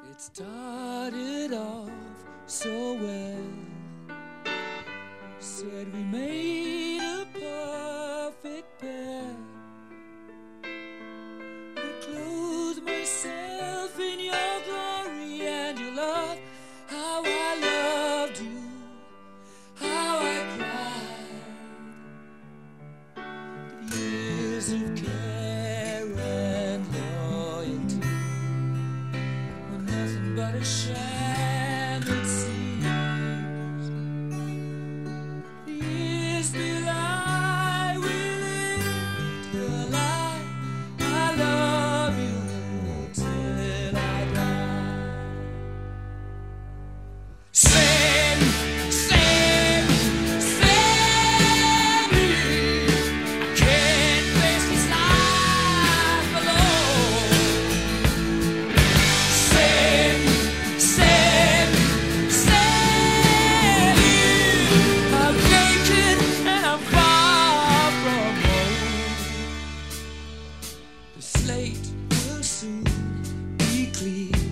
It started off so well. Said we made a perfect pair. I clothed myself in your glory and your love. How I loved you, how I cried. Years of care and loyalty were nothing but a sham, it seems. The years may lie, we live till I love you till I die. Save me. I can't face this life alone. Save me. I'm naked and I'm far from home. The slate will soon be clear.